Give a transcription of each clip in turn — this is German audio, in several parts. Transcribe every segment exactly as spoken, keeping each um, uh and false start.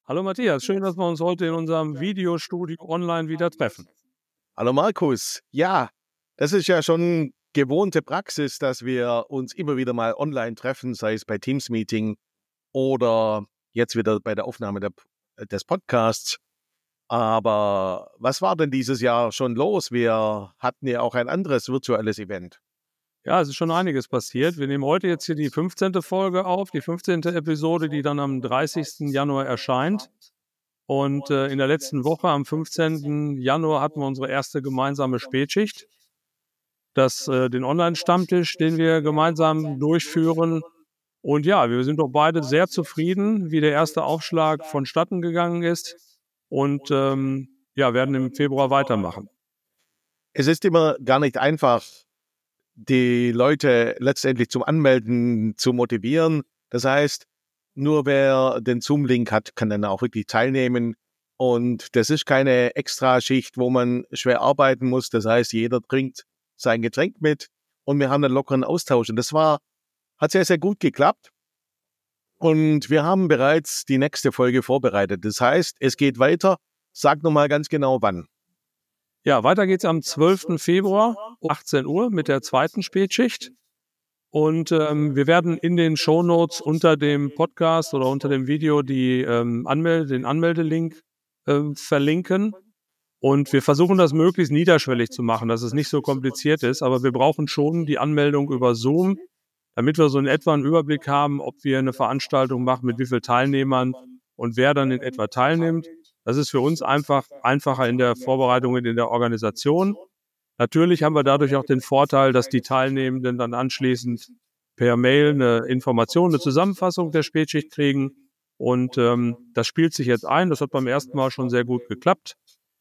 Hallo Matthias, schön, dass wir uns heute in unserem Videostudio online wieder treffen. Hallo Markus. Ja, das ist ja schon gewohnte Praxis, dass wir uns immer wieder mal online treffen, sei es bei Teams-Meeting oder jetzt wieder bei der Aufnahme der, des Podcasts. Aber was war denn dieses Jahr schon los? Wir hatten ja auch ein anderes virtuelles Event. Ja, es ist schon einiges passiert. Wir nehmen heute jetzt hier die fünfzehnte Folge auf, die fünfzehnte Episode, die dann am dreißigsten Januar erscheint. Und äh, in der letzten Woche, am fünfzehnten Januar, hatten wir unsere erste gemeinsame Spätschicht. Das, äh, den Online-Stammtisch, den wir gemeinsam durchführen. Und ja, wir sind doch beide sehr zufrieden, wie der erste Aufschlag vonstatten gegangen ist. Und ähm, ja, werden im Februar weitermachen. Es ist immer gar nicht einfach, die Leute letztendlich zum Anmelden zu motivieren. Das heißt, nur wer den Zoom-Link hat, kann dann auch wirklich teilnehmen. Und das ist keine Extraschicht, wo man schwer arbeiten muss. Das heißt, jeder trinkt sein Getränk mit und wir haben einen lockeren Austausch. Und das war, hat sehr, sehr gut geklappt. Und wir haben bereits die nächste Folge vorbereitet. Das heißt, es geht weiter. Sag nochmal ganz genau, wann. Ja, weiter geht's am zwölften Februar um achtzehn Uhr mit der zweiten Spätschicht. Und ähm, wir werden in den Shownotes unter dem Podcast oder unter dem Video die, ähm, Anmelde, den Anmeldelink ähm, verlinken. Und wir versuchen das möglichst niederschwellig zu machen, dass es nicht so kompliziert ist. Aber wir brauchen schon die Anmeldung über Zoom, damit wir so in etwa einen Überblick haben, ob wir eine Veranstaltung machen, mit wie vielen Teilnehmern und wer dann in etwa teilnimmt. Das ist für uns einfach einfacher in der Vorbereitung und in der Organisation. Natürlich haben wir dadurch auch den Vorteil, dass die Teilnehmenden dann anschließend per Mail eine Information, eine Zusammenfassung der Spätschicht kriegen. Und ähm, das spielt sich jetzt ein. Das hat beim ersten Mal schon sehr gut geklappt.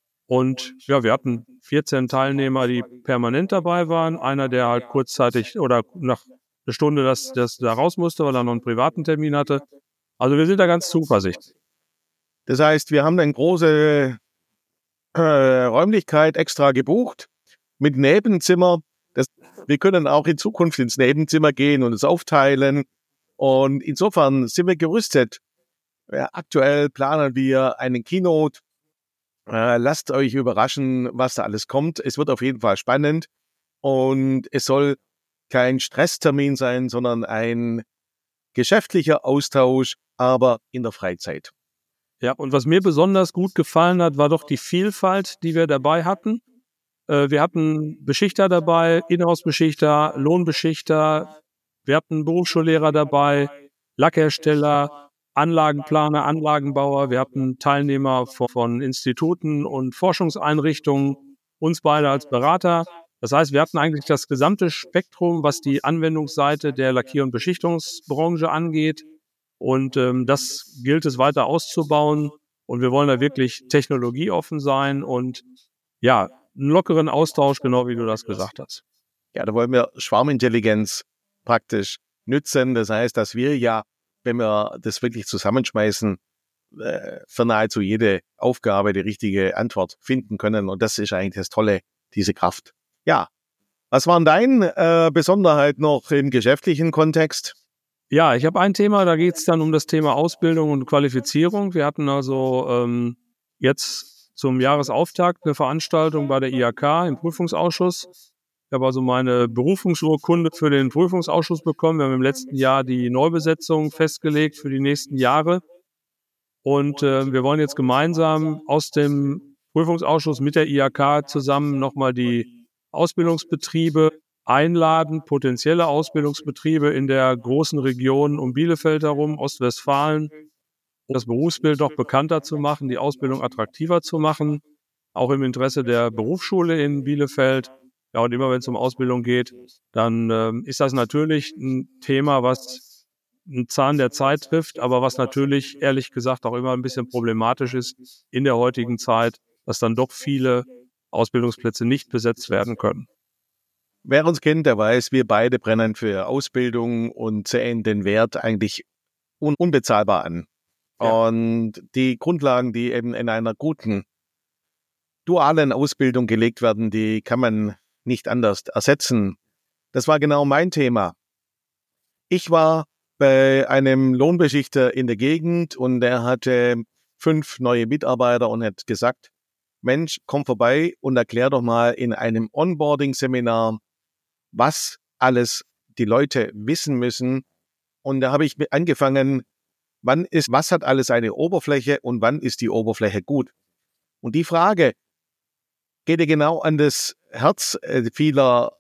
Und ja, wir hatten vierzehn Teilnehmer, die permanent dabei waren. Einer, der halt kurzzeitig oder nach einer Stunde das, das da raus musste, weil er noch einen privaten Termin hatte. Also wir sind da ganz zuversichtlich. Das heißt, wir haben eine große äh, Räumlichkeit extra gebucht mit Nebenzimmer. Das, wir können auch in Zukunft ins Nebenzimmer gehen und es aufteilen. Und insofern sind wir gerüstet. Ja, aktuell planen wir einen Keynote. Äh, lasst euch überraschen, was da alles kommt. Es wird auf jeden Fall spannend. Und es soll kein Stresstermin sein, sondern ein geschäftlicher Austausch, aber in der Freizeit. Ja, und was mir besonders gut gefallen hat, war doch die Vielfalt, die wir dabei hatten. Äh, wir hatten Beschichter dabei, Inhouse-Beschichter, Lohnbeschichter, wir hatten Berufsschullehrer dabei, Lackhersteller, Anlagenplaner, Anlagenbauer, wir hatten Teilnehmer von, von Instituten und Forschungseinrichtungen, uns beide als Berater. Das heißt, wir hatten eigentlich das gesamte Spektrum, was die Anwendungsseite der Lackier- und Beschichtungsbranche angeht. Und ähm, das gilt es weiter auszubauen. Und wir wollen da wirklich technologieoffen sein und ja, einen lockeren Austausch, genau wie du das gesagt hast. Ja, da wollen wir Schwarmintelligenz praktisch nützen. Das heißt, dass wir ja, wenn wir das wirklich zusammenschmeißen, äh, für nahezu jede Aufgabe die richtige Antwort finden können. Und das ist eigentlich das Tolle, diese Kraft. Ja, was war deine äh, Besonderheit noch im geschäftlichen Kontext? Ja, ich habe ein Thema, da geht es dann um das Thema Ausbildung und Qualifizierung. Wir hatten also ähm, jetzt zum Jahresauftakt eine Veranstaltung bei der I H K im Prüfungsausschuss. Ich habe also meine Berufungsurkunde für den Prüfungsausschuss bekommen. Wir haben im letzten Jahr die Neubesetzung festgelegt für die nächsten Jahre. Und äh, wir wollen jetzt gemeinsam aus dem Prüfungsausschuss mit der I H K zusammen nochmal die Ausbildungsbetriebe einladen, potenzielle Ausbildungsbetriebe in der großen Region um Bielefeld herum, Ostwestfalen, um das Berufsbild noch bekannter zu machen, die Ausbildung attraktiver zu machen, auch im Interesse der Berufsschule in Bielefeld. Ja, und immer wenn es um Ausbildung geht, dann äh, ist das natürlich ein Thema, was einen Zahn der Zeit trifft, aber was natürlich, ehrlich gesagt, auch immer ein bisschen problematisch ist in der heutigen Zeit, dass dann doch viele Ausbildungsplätze nicht besetzt werden können. Wer uns kennt, der weiß, wir beide brennen für Ausbildung und sehen den Wert eigentlich un- unbezahlbar an. Ja. Und die Grundlagen, die eben in einer guten dualen Ausbildung gelegt werden, die kann man nicht anders ersetzen. Das war genau mein Thema. Ich war bei einem Lohnbeschichter in der Gegend und der hatte fünf neue Mitarbeiter und hat gesagt, Mensch, komm vorbei und erklär doch mal in einem Onboarding-Seminar, was alles die Leute wissen müssen. Und da habe ich angefangen, wann ist, was hat alles eine Oberfläche und wann ist die Oberfläche gut? Und die Frage geht ja genau an das Herz vieler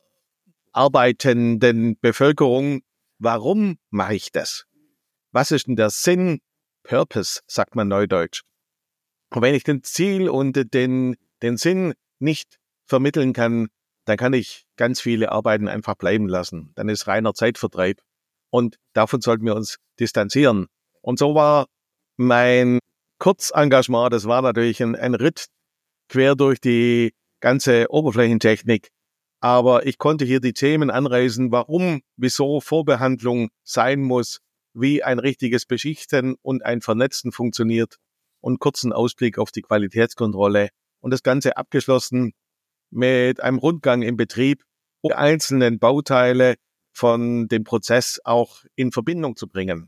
arbeitenden Bevölkerung. Warum mache ich das? Was ist denn der Sinn? Purpose, sagt man neudeutsch. Und wenn ich den Ziel und den, den Sinn nicht vermitteln kann, dann kann ich ganz viele Arbeiten einfach bleiben lassen. Dann ist reiner Zeitvertreib. Und davon sollten wir uns distanzieren. Und so war mein Kurzengagement, das war natürlich ein, ein Ritt quer durch die ganze Oberflächentechnik. Aber ich konnte hier die Themen anreißen, warum, wieso Vorbehandlung sein muss, wie ein richtiges Beschichten und ein Vernetzen funktioniert und kurzen Ausblick auf die Qualitätskontrolle und das Ganze abgeschlossen mit einem Rundgang im Betrieb, um die einzelnen Bauteile von dem Prozess auch in Verbindung zu bringen.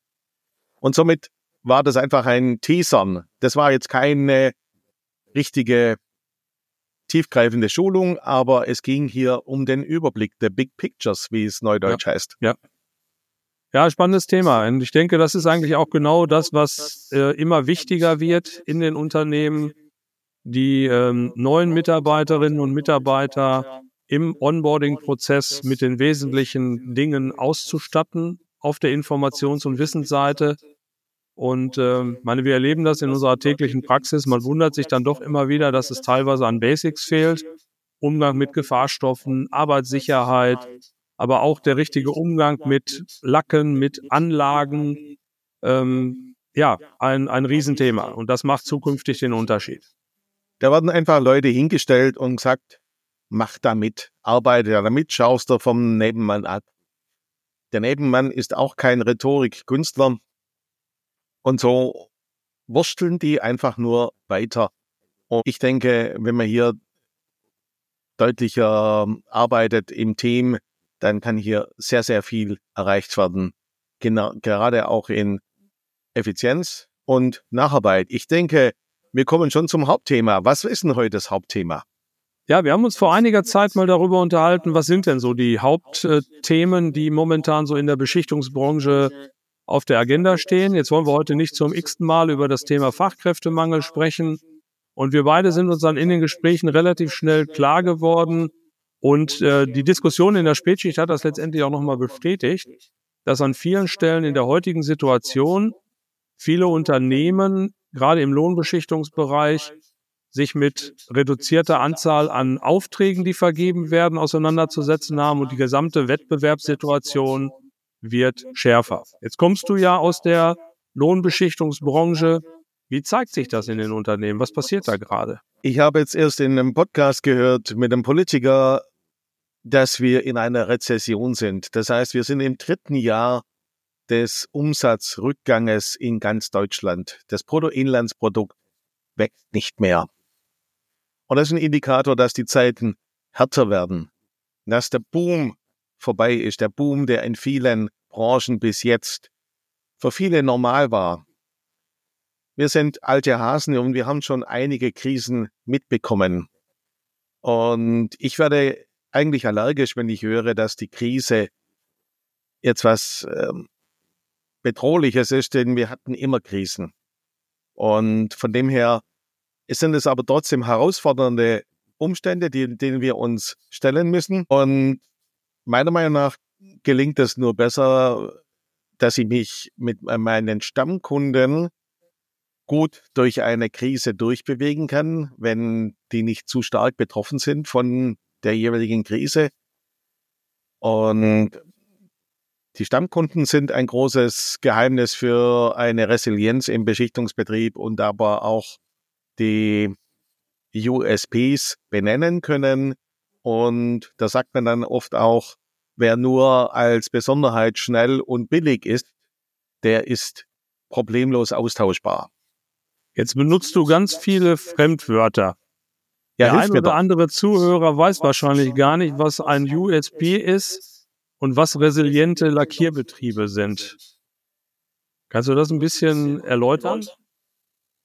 Und somit war das einfach ein Teasern. Das war jetzt keine richtige tiefgreifende Schulung, aber es ging hier um den Überblick, der Big Pictures, wie es neudeutsch ja. heißt. Ja. Ja, spannendes Thema. Und ich denke, das ist eigentlich auch genau das, was äh, immer wichtiger wird in den Unternehmen, die ähm, neuen Mitarbeiterinnen und Mitarbeiter im Onboarding-Prozess mit den wesentlichen Dingen auszustatten auf der Informations- und Wissensseite. Und äh, meine, wir erleben das in unserer täglichen Praxis. Man wundert sich dann doch immer wieder, dass es teilweise an Basics fehlt. Umgang mit Gefahrstoffen, Arbeitssicherheit, aber auch der richtige Umgang mit Lacken, mit Anlagen. Ähm, ja, ein, ein Riesenthema. Und das macht zukünftig den Unterschied. Da werden einfach Leute hingestellt und gesagt, mach damit, arbeite damit, schaust du vom Nebenmann ab. Der Nebenmann ist auch kein Rhetorikkünstler. Und so wursteln die einfach nur weiter. Und ich denke, wenn man hier deutlicher arbeitet im Team, dann kann hier sehr, sehr viel erreicht werden. Genau, gerade auch in Effizienz und Nacharbeit. Ich denke, wir kommen schon zum Hauptthema. Was ist denn heute das Hauptthema? Ja, wir haben uns vor einiger Zeit mal darüber unterhalten, was sind denn so die Hauptthemen, die momentan so in der Beschichtungsbranche auf der Agenda stehen. Jetzt wollen wir heute nicht zum x-ten Mal über das Thema Fachkräftemangel sprechen. Und wir beide sind uns dann in den Gesprächen relativ schnell klar geworden. Und äh, die Diskussion in der Spätschicht hat das letztendlich auch nochmal bestätigt, dass an vielen Stellen in der heutigen Situation viele Unternehmen, gerade im Lohnbeschichtungsbereich, sich mit reduzierter Anzahl an Aufträgen, die vergeben werden, auseinanderzusetzen haben. Und die gesamte Wettbewerbssituation wird schärfer. Jetzt kommst du ja aus der Lohnbeschichtungsbranche. Wie zeigt sich das in den Unternehmen? Was passiert da gerade? Ich habe jetzt erst in einem Podcast gehört mit einem Politiker, dass wir in einer Rezession sind. Das heißt, wir sind im dritten Jahr des Umsatzrückganges in ganz Deutschland. Das Bruttoinlandsprodukt wächst nicht mehr. Und das ist ein Indikator, dass die Zeiten härter werden, dass der Boom vorbei ist, der Boom, der in vielen Branchen bis jetzt für viele normal war. Wir sind alte Hasen und wir haben schon einige Krisen mitbekommen. Und ich werde eigentlich allergisch, wenn ich höre, dass die Krise jetzt was ähm, Bedrohliches ist, denn wir hatten immer Krisen. Und von dem her sind es aber trotzdem herausfordernde Umstände, die, denen wir uns stellen müssen. Und meiner Meinung nach gelingt es nur besser, dass ich mich mit meinen Stammkunden gut durch eine Krise durchbewegen kann, wenn die nicht zu stark betroffen sind von der jeweiligen Krise. Und die Stammkunden sind ein großes Geheimnis für eine Resilienz im Beschichtungsbetrieb und aber auch die U S Ps benennen können. Und da sagt man dann oft auch, wer nur als Besonderheit schnell und billig ist, der ist problemlos austauschbar. Jetzt benutzt du ganz viele Fremdwörter. Ja, Der ein oder andere Zuhörer weiß wahrscheinlich gar nicht, was ein U S P ist und was resiliente Lackierbetriebe sind. Kannst du das ein bisschen erläutern?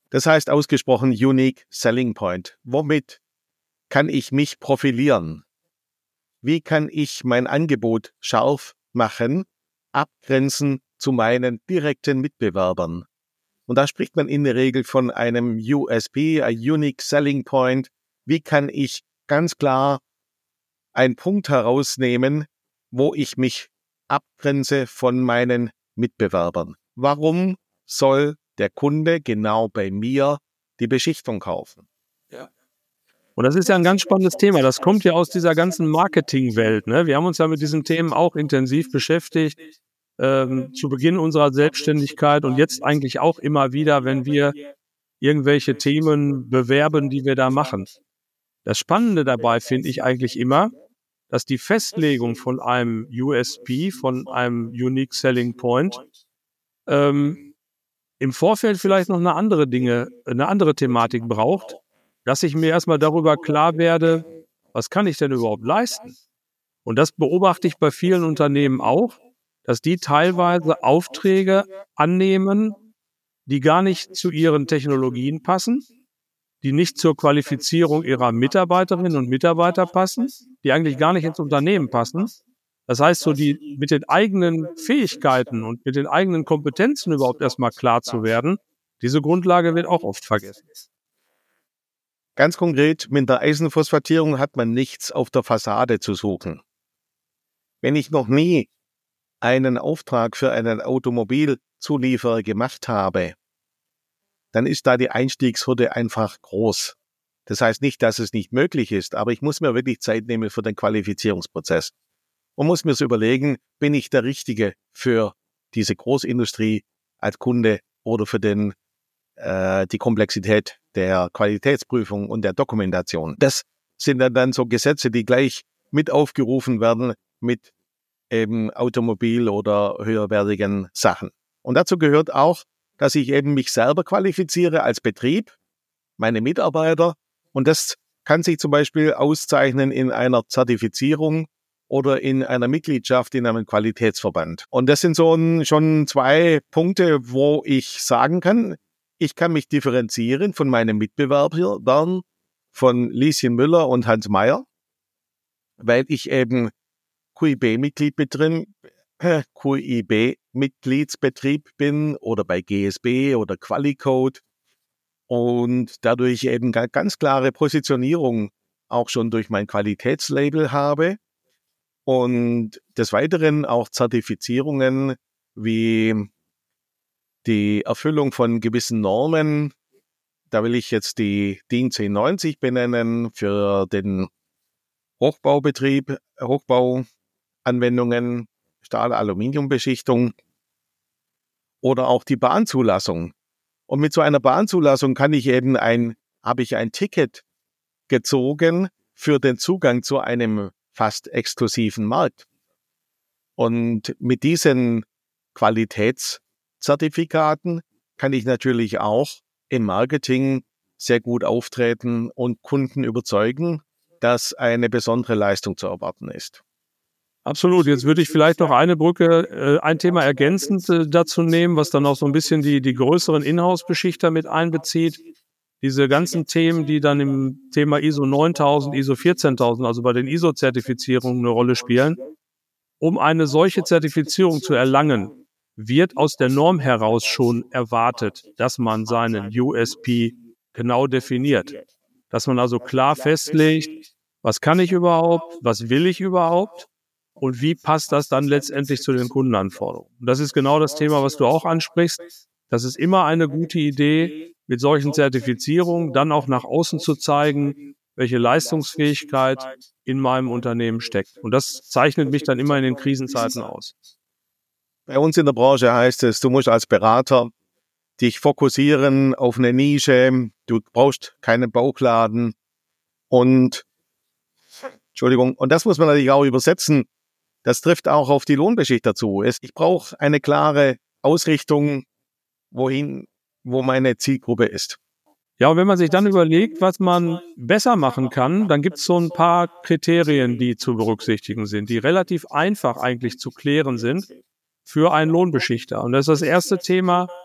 Das heißt ausgesprochen Unique Selling Point. Womit kann ich mich profilieren? Wie kann ich mein Angebot scharf machen, abgrenzen zu meinen direkten Mitbewerbern? Und da spricht man in der Regel von einem U S P, ein Unique Selling Point. Wie kann ich ganz klar einen Punkt herausnehmen, wo ich mich abgrenze von meinen Mitbewerbern? Warum soll der Kunde genau bei mir die Beschichtung kaufen? Ja. Und das ist ja ein ganz spannendes Thema. Das kommt ja aus dieser ganzen Marketingwelt, ne? Wir haben uns ja mit diesen Themen auch intensiv beschäftigt, ähm, zu Beginn unserer Selbstständigkeit und jetzt eigentlich auch immer wieder, wenn wir irgendwelche Themen bewerben, die wir da machen. Das Spannende dabei finde ich eigentlich immer, dass die Festlegung von einem U S P, von einem Unique Selling Point, ähm, im Vorfeld vielleicht noch eine andere Dinge, eine andere Thematik braucht, dass ich mir erstmal darüber klar werde, was kann ich denn überhaupt leisten? Und das beobachte ich bei vielen Unternehmen auch, dass die teilweise Aufträge annehmen, die gar nicht zu ihren Technologien passen, die nicht zur Qualifizierung ihrer Mitarbeiterinnen und Mitarbeiter passen, die eigentlich gar nicht ins Unternehmen passen. Das heißt, so die mit den eigenen Fähigkeiten und mit den eigenen Kompetenzen überhaupt erstmal klar zu werden, diese Grundlage wird auch oft vergessen. Ganz konkret, mit der Eisenphosphatierung hat man nichts auf der Fassade zu suchen. Wenn ich noch nie einen Auftrag für einen Automobilzulieferer gemacht habe, dann ist da die Einstiegshürde einfach groß. Das heißt nicht, dass es nicht möglich ist, aber ich muss mir wirklich Zeit nehmen für den Qualifizierungsprozess und muss mir so überlegen, bin ich der Richtige für diese Großindustrie als Kunde oder für den, äh, die Komplexität der Qualitätsprüfung und der Dokumentation. Das sind dann, dann so Gesetze, die gleich mit aufgerufen werden mit eben Automobil- oder höherwertigen Sachen. Und dazu gehört auch, dass ich eben mich selber qualifiziere als Betrieb, meine Mitarbeiter. Und das kann sich zum Beispiel auszeichnen in einer Zertifizierung oder in einer Mitgliedschaft in einem Qualitätsverband. Und das sind so ein, schon zwei Punkte, wo ich sagen kann, ich kann mich differenzieren von meinen Mitbewerbern, von Lieschen Müller und Hans Meyer, weil ich eben Q I B-Mitglied drin, äh, Q I B-Mitgliedsbetrieb bin oder bei G S B oder Qualicode und dadurch eben ganz klare Positionierung auch schon durch mein Qualitätslabel habe und des Weiteren auch Zertifizierungen wie die Erfüllung von gewissen Normen. Da will ich jetzt die DIN zehn neunzig benennen für den Hochbaubetrieb, Hochbauanwendungen, Stahl-Aluminiumbeschichtung oder auch die Bahnzulassung. Und mit so einer Bahnzulassung kann ich eben ein, habe ich ein Ticket gezogen für den Zugang zu einem fast exklusiven Markt. Und mit diesen Qualitätszertifikaten kann ich natürlich auch im Marketing sehr gut auftreten und Kunden überzeugen, dass eine besondere Leistung zu erwarten ist. Absolut. Jetzt würde ich vielleicht noch eine Brücke, äh, ein Thema ergänzend äh, dazu nehmen, was dann auch so ein bisschen die, die größeren Inhouse-Beschichter mit einbezieht. Diese ganzen Themen, die dann im Thema I S O neuntausend, I S O vierzehntausend, also bei den I S O-Zertifizierungen eine Rolle spielen. Um eine solche Zertifizierung zu erlangen, wird aus der Norm heraus schon erwartet, dass man seinen U S P genau definiert. Dass man also klar festlegt, was kann ich überhaupt, was will ich überhaupt und wie passt das dann letztendlich zu den Kundenanforderungen. Und das ist genau das Thema, was du auch ansprichst. Das ist immer eine gute Idee, mit solchen Zertifizierungen dann auch nach außen zu zeigen, welche Leistungsfähigkeit in meinem Unternehmen steckt. Und das zeichnet mich dann immer in den Krisenzeiten aus. Bei uns in der Branche heißt es, du musst als Berater dich fokussieren auf eine Nische, du brauchst keinen Bauchladen und Entschuldigung, und das muss man natürlich auch übersetzen. Das trifft auch auf die Lohnbeschichter zu. Ich brauche eine klare Ausrichtung, wohin, wo meine Zielgruppe ist. Ja, und wenn man sich dann überlegt, was man besser machen kann, dann gibt es so ein paar Kriterien, die zu berücksichtigen sind, die relativ einfach eigentlich zu klären sind für einen Lohnbeschichter. Und das ist das erste Thema,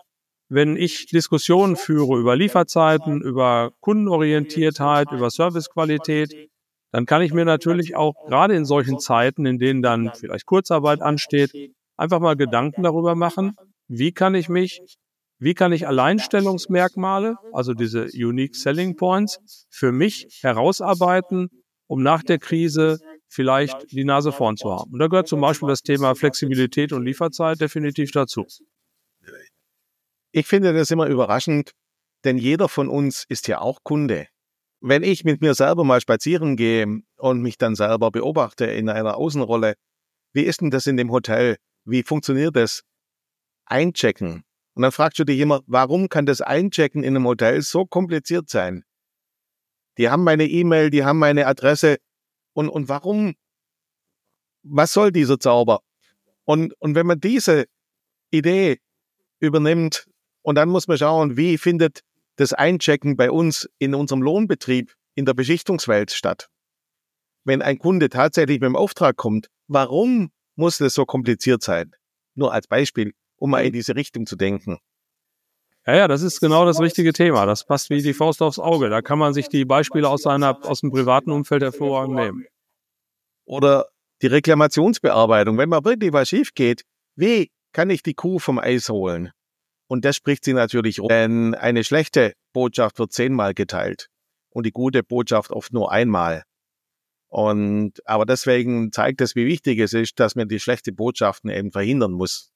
wenn ich Diskussionen führe über Lieferzeiten, über Kundenorientiertheit, über Servicequalität, dann kann ich mir natürlich auch gerade in solchen Zeiten, in denen dann vielleicht Kurzarbeit ansteht, einfach mal Gedanken darüber machen, wie kann ich mich, wie kann ich Alleinstellungsmerkmale, also diese Unique Selling Points, für mich herausarbeiten, um nach der Krise vielleicht die Nase vorn zu haben. Und da gehört zum Beispiel das Thema Flexibilität und Lieferzeit definitiv dazu. Ich finde das immer überraschend, denn jeder von uns ist ja auch Kunde. Wenn ich mit mir selber mal spazieren gehe und mich dann selber beobachte in einer Außenrolle, wie ist denn das in dem Hotel? Wie funktioniert das? Einchecken. Und dann fragst du dich immer, warum kann das Einchecken in einem Hotel so kompliziert sein? Die haben meine E-Mail, die haben meine Adresse. Und, und warum? Was soll dieser Zauber? Und, und wenn man diese Idee übernimmt, und dann muss man schauen, wie findet das Einchecken bei uns in unserem Lohnbetrieb in der Beschichtungswelt statt. Wenn ein Kunde tatsächlich mit dem Auftrag kommt, warum muss das so kompliziert sein? Nur als Beispiel, um mal in diese Richtung zu denken. Ja, ja, das ist genau das richtige Thema. Das passt wie die Faust aufs Auge. Da kann man sich die Beispiele aus, seiner, aus dem privaten Umfeld hervorragend nehmen. Oder die Reklamationsbearbeitung. Wenn mal wirklich was schief geht, wie kann ich die Kuh vom Eis holen? Und das spricht sie natürlich um. Denn eine schlechte Botschaft wird zehnmal geteilt und die gute Botschaft oft nur einmal. Und, aber deswegen zeigt es, wie wichtig es ist, dass man die schlechte Botschaften eben verhindern muss.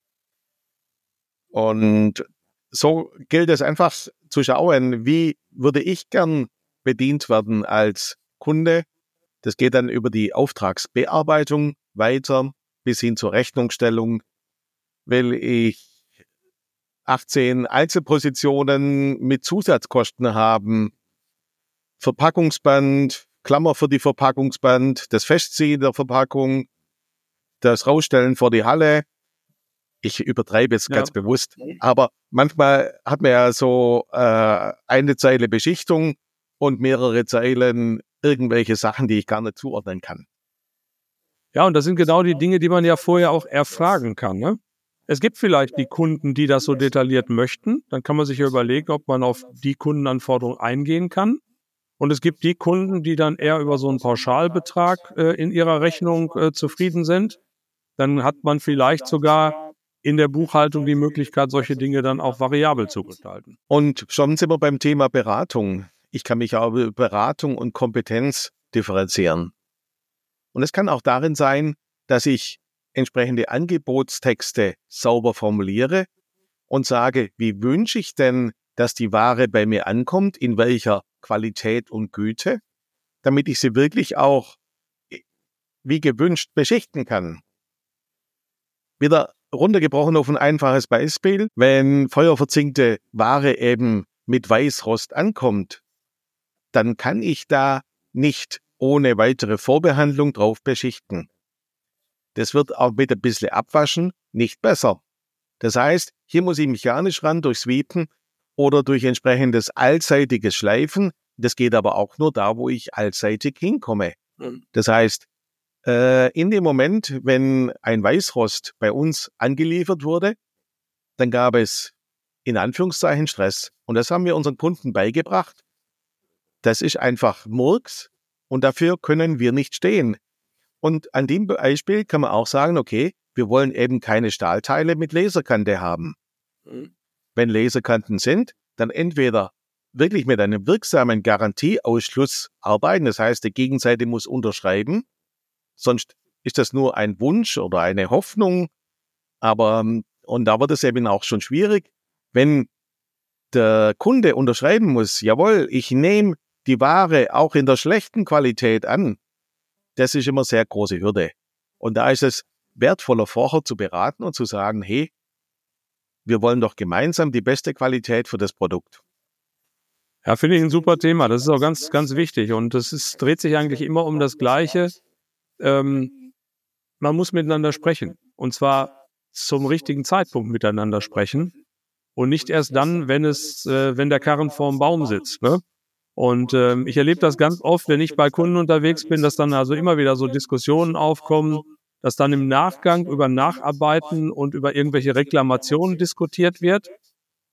Und so gilt es einfach zu schauen, wie würde ich gern bedient werden als Kunde. Das geht dann über die Auftragsbearbeitung weiter bis hin zur Rechnungsstellung. Will ich achtzehn Einzelpositionen mit Zusatzkosten haben, Verpackungsband, Klammer für die Verpackungsband, das Festziehen der Verpackung, das Rausstellen vor die Halle. Ich übertreibe jetzt ganz ja. bewusst, aber manchmal hat man ja so äh, eine Zeile Beschichtung und mehrere Zeilen irgendwelche Sachen, die ich gar nicht zuordnen kann. Ja, und das sind genau die Dinge, die man ja vorher auch erfragen kann, ne? Es gibt vielleicht die Kunden, die das so detailliert möchten. Dann kann man sich ja überlegen, ob man auf die Kundenanforderungen eingehen kann. Und es gibt die Kunden, die dann eher über so einen Pauschalbetrag äh, in ihrer Rechnung äh, zufrieden sind. Dann hat man vielleicht sogar in der Buchhaltung die Möglichkeit, solche Dinge dann auch variabel zu gestalten. Und schon sind wir beim Thema Beratung. Ich kann mich auch über Beratung und Kompetenz differenzieren. Und es kann auch darin sein, dass ich entsprechende Angebotstexte sauber formuliere und sage, wie wünsche ich denn, dass die Ware bei mir ankommt, in welcher Qualität und Güte, damit ich sie wirklich auch wie gewünscht beschichten kann. Wieder runtergebrochen auf ein einfaches Beispiel, wenn feuerverzinkte Ware eben mit Weißrost ankommt, dann kann ich da nicht ohne weitere Vorbehandlung drauf beschichten. Das wird auch mit ein bisschen Abwaschen nicht besser. Das heißt, hier muss ich mechanisch ran durch Sweepen oder durch entsprechendes allseitiges Schleifen. Das geht aber auch nur da, wo ich allseitig hinkomme. Das heißt, äh, in dem Moment, wenn ein Weißrost bei uns angeliefert wurde, dann gab es in Anführungszeichen Stress. Und das haben wir unseren Kunden beigebracht. Das ist einfach Murks und dafür können wir nicht stehen. Und an dem Beispiel kann man auch sagen, okay, wir wollen eben keine Stahlteile mit Laserkante haben. Mhm. Wenn Laserkanten sind, dann entweder wirklich mit einem wirksamen Garantieausschluss arbeiten, das heißt, die Gegenseite muss unterschreiben, sonst ist das nur ein Wunsch oder eine Hoffnung, aber, und da wird es eben auch schon schwierig, wenn der Kunde unterschreiben muss, jawohl, ich nehme die Ware auch in der schlechten Qualität an. Das ist immer eine sehr große Hürde. Und da ist es wertvoller, vorher zu beraten und zu sagen, hey, wir wollen doch gemeinsam die beste Qualität für das Produkt. Ja, finde ich ein super Thema. Das ist auch ganz, ganz wichtig. Und es ist, dreht sich eigentlich immer um das Gleiche. Ähm, man muss miteinander sprechen. Und zwar zum richtigen Zeitpunkt miteinander sprechen. Und nicht erst dann, wenn es, äh, wenn der Karren vorm Baum sitzt, ne? Und ähm, ich erlebe das ganz oft, wenn ich bei Kunden unterwegs bin, dass dann also immer wieder so Diskussionen aufkommen, dass dann im Nachgang über Nacharbeiten und über irgendwelche Reklamationen diskutiert wird.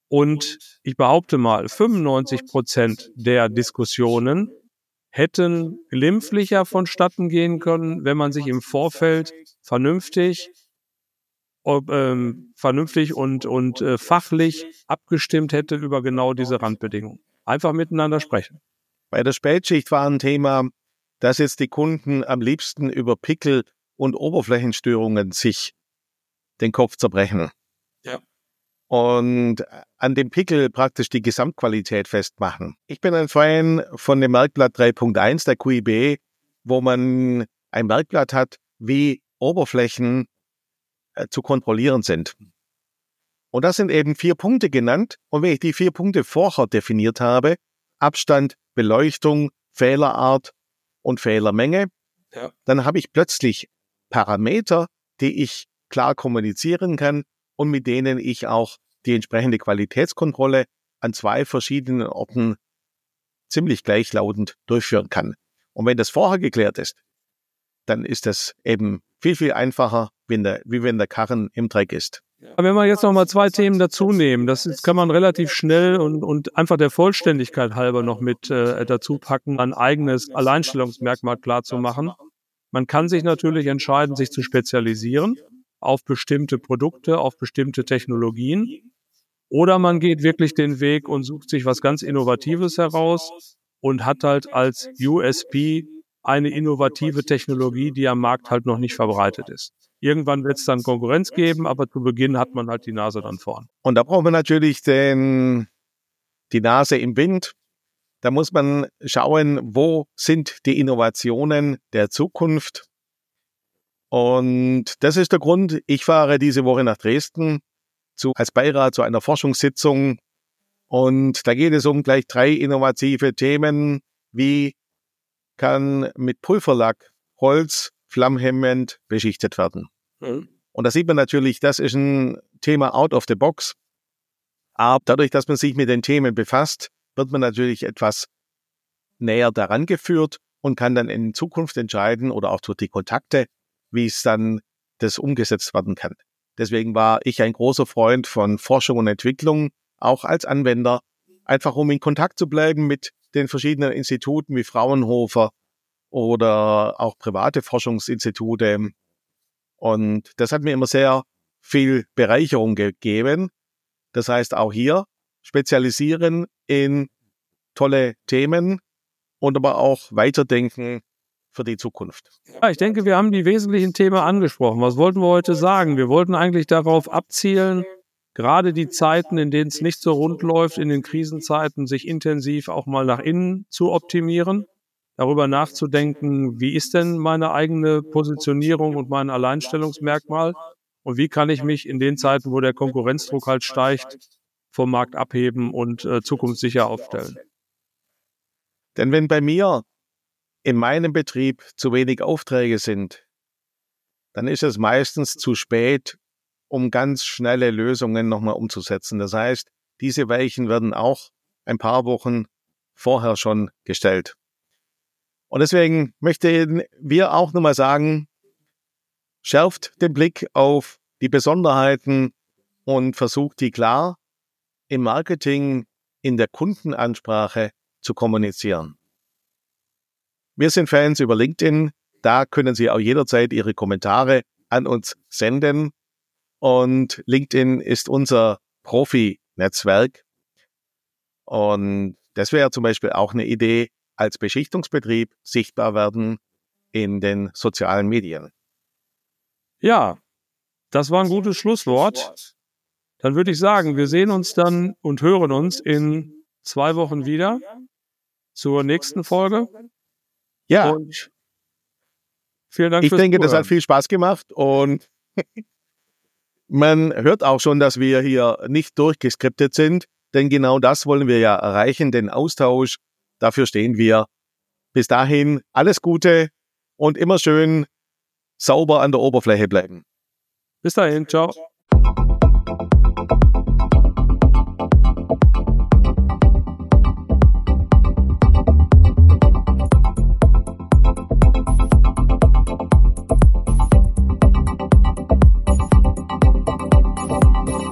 Und ich behaupte mal, fünfundneunzig Prozent der Diskussionen hätten glimpflicher vonstatten gehen können, wenn man sich im Vorfeld vernünftig, ob, ähm, vernünftig und, und äh, fachlich abgestimmt hätte über genau diese Randbedingungen. Einfach miteinander sprechen. Bei der Spätschicht war ein Thema, dass jetzt die Kunden am liebsten über Pickel und Oberflächenstörungen sich den Kopf zerbrechen. Ja. Und an dem Pickel praktisch die Gesamtqualität festmachen. Ich bin ein Fan von dem Merkblatt drei Punkt eins der Q I B, wo man ein Merkblatt hat, wie Oberflächen äh, zu kontrollieren sind. Und das sind eben vier Punkte genannt. Und wenn ich die vier Punkte vorher definiert habe, Abstand, Beleuchtung, Fehlerart und Fehlermenge, Ja. dann habe ich plötzlich Parameter, die ich klar kommunizieren kann und mit denen ich auch die entsprechende Qualitätskontrolle an zwei verschiedenen Orten ziemlich gleichlautend durchführen kann. Und wenn das vorher geklärt ist, dann ist das eben viel, viel einfacher, wenn der, wie wenn der Karren im Dreck ist. Wenn wir jetzt noch mal zwei Themen dazu nehmen, das ist, kann man relativ schnell und, und einfach der Vollständigkeit halber noch mit äh, dazu packen, ein eigenes Alleinstellungsmerkmal klar zu machen. Man kann sich natürlich entscheiden, sich zu spezialisieren auf bestimmte Produkte, auf bestimmte Technologien. Oder man geht wirklich den Weg und sucht sich was ganz Innovatives heraus und hat halt als U S P eine innovative Technologie, die am Markt halt noch nicht verbreitet ist. Irgendwann wird es dann Konkurrenz geben, aber zu Beginn hat man halt die Nase dann vorn. Und da braucht man natürlich den, die Nase im Wind. Da muss man schauen, wo sind die Innovationen der Zukunft. Und das ist der Grund, ich fahre diese Woche nach Dresden zu, als Beirat zu einer Forschungssitzung. Und da geht es um gleich drei innovative Themen. Wie kann mit Pulverlack Holz flammhemmend beschichtet werden? Mhm. Und da sieht man natürlich, das ist ein Thema out of the box. Aber dadurch, dass man sich mit den Themen befasst, wird man natürlich etwas näher daran geführt und kann dann in Zukunft entscheiden oder auch durch die Kontakte, wie es dann das umgesetzt werden kann. Deswegen war ich ein großer Freund von Forschung und Entwicklung, auch als Anwender, einfach um in Kontakt zu bleiben mit den verschiedenen Instituten wie Fraunhofer oder auch private Forschungsinstitute. Und das hat mir immer sehr viel Bereicherung gegeben. Das heißt auch hier spezialisieren in tolle Themen und aber auch weiterdenken für die Zukunft. Ja, ich denke, wir haben die wesentlichen Themen angesprochen. Was wollten wir heute sagen? Wir wollten eigentlich darauf abzielen, gerade die Zeiten, in denen es nicht so rund läuft, in den Krisenzeiten, sich intensiv auch mal nach innen zu optimieren, darüber nachzudenken, wie ist denn meine eigene Positionierung und mein Alleinstellungsmerkmal und wie kann ich mich in den Zeiten, wo der Konkurrenzdruck halt steigt, vom Markt abheben und äh, zukunftssicher aufstellen. Denn wenn bei mir in meinem Betrieb zu wenig Aufträge sind, dann ist es meistens zu spät, um ganz schnelle Lösungen nochmal umzusetzen. Das heißt, diese Weichen werden auch ein paar Wochen vorher schon gestellt. Und deswegen möchten wir auch nochmal sagen, schärft den Blick auf die Besonderheiten und versucht die klar im Marketing, in der Kundenansprache zu kommunizieren. Wir sind Fans über LinkedIn. Da können Sie auch jederzeit Ihre Kommentare an uns senden. Und LinkedIn ist unser Profi-Netzwerk. Und das wäre zum Beispiel auch eine Idee, als Beschichtungsbetrieb sichtbar werden in den sozialen Medien. Ja, das war ein gutes Schlusswort. Dann würde ich sagen, wir sehen uns dann und hören uns in zwei Wochen wieder zur nächsten Folge. Ja, Und vielen Dank ich fürs denke, das Zuhören. hat viel Spaß gemacht und man hört auch schon, dass wir hier nicht durchgeskriptet sind, denn genau das wollen wir ja erreichen, den Austausch. Dafür stehen wir. Bis dahin alles Gute und immer schön sauber an der Oberfläche bleiben. Bis dahin, ciao.